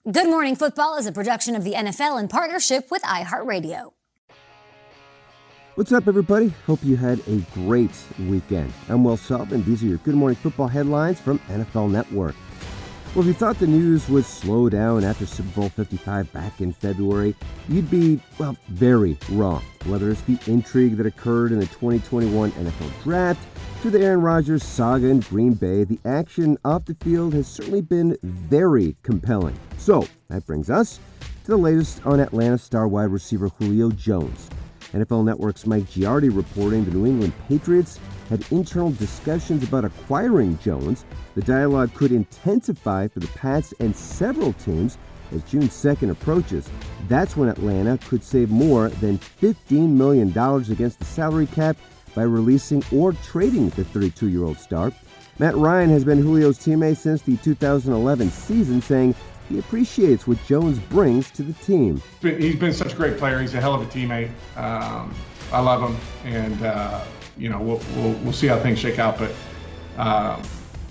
Good Morning Football is a production of the NFL in partnership with iHeartRadio. What's up, everybody? Hope you had a great weekend. I'm Will Self, and these are your Good Morning Football headlines from NFL Network. Well, if you thought the news would slow down after Super Bowl 55 back in February, you'd be, very wrong. Whether it's the intrigue that occurred in the 2021 NFL Draft, to the Aaron Rodgers saga in Green Bay, the action off the field has certainly been very compelling. So, that brings us to the latest on Atlanta star wide receiver Julio Jones. NFL Network's Mike Giardi reporting the New England Patriots had internal discussions about acquiring Jones. The dialogue could intensify for the Pats and several teams as June 2nd approaches. That's when Atlanta could save more than $15 million against the salary cap by releasing or trading the 32-year-old star. Matt Ryan has been Julio's teammate since the 2011 season, saying he appreciates what Jones brings to the team. He's been such a great player. He's a hell of a teammate. I love him, and we'll see how things shake out. But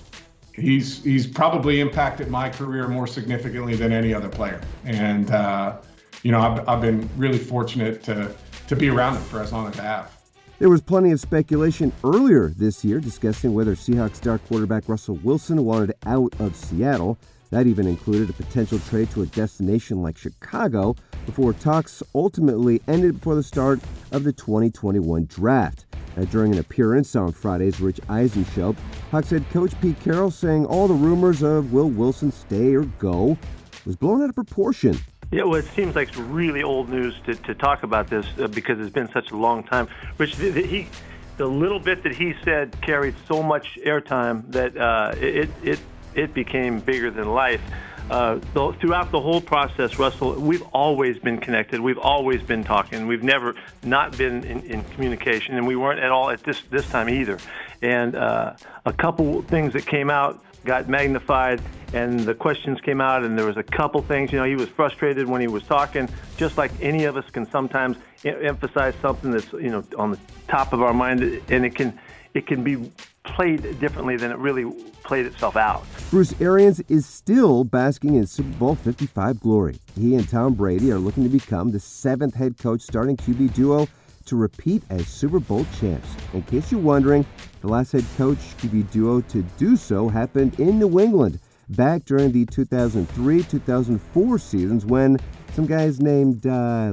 he's probably impacted my career more significantly than any other player. And I've been really fortunate to be around him for as long as I have. There was plenty of speculation earlier this year discussing whether Seahawks star quarterback Russell Wilson wanted out of Seattle. That even included a potential trade to a destination like Chicago before talks ultimately ended before the start of the 2021 draft. During an appearance on Friday's Rich Eisen show, Hawks head coach Pete Carroll saying all the rumors of will Wilson stay or go was blown out of proportion. Yeah, well, it seems like really old news to talk about this because it's been such a long time. Rich, the little bit that he said carried so much airtime that it became bigger than life. Throughout the whole process, Russell, we've always been connected. We've always been talking. We've never not been in communication, and we weren't at all at this time either. And a couple things that came out got magnified, and the questions came out, and there was a couple things. He was frustrated when he was talking, just like any of us can sometimes emphasize something that's on the top of our mind, and it can be played differently than it really played itself out. Bruce Arians is still basking in Super Bowl 55 glory. He and Tom Brady are looking to become the 7th head coach starting QB duo to repeat as Super Bowl champs. In case you're wondering, the last head coach QB duo to do so happened in New England back during the 2003-2004 seasons when some guys named, Bill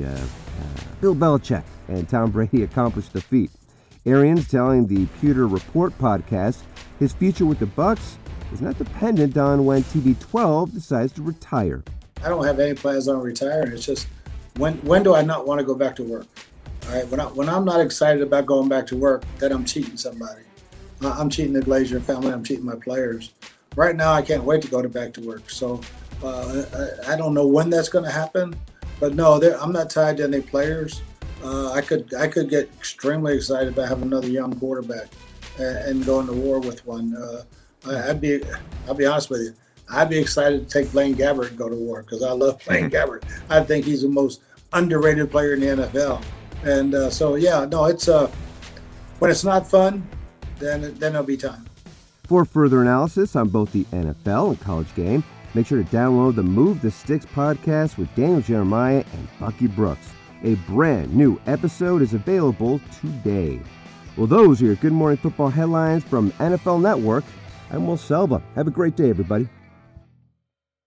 Belichick and Tom Brady accomplished the feat. Arians telling the Pewter Report podcast his future with the Bucs is not dependent on when TB12 decides to retire. I don't have any plans on retiring. It's just when do I not want to go back to work? All right, when I'm not excited about going back to work, then I'm cheating somebody. I'm cheating the Glazier family. I'm cheating my players. Right now, I can't wait to go back to work. So I don't know when that's going to happen, but no, I'm not tied to any players. I could get extremely excited about having another young quarterback and going to war with one. I'll be honest with you. I'd be excited to take Blaine Gabbert and go to war because I love Blaine Gabbert. I think he's the most underrated player in the NFL. And it's when it's not fun, then there'll be time. For further analysis on both the NFL and college game, make sure to download the Move the Sticks podcast with Daniel Jeremiah and Bucky Brooks. A brand new episode is available today. Well, those are your Good Morning Football headlines from NFL Network. I'm Will Selva. Have a great day, everybody.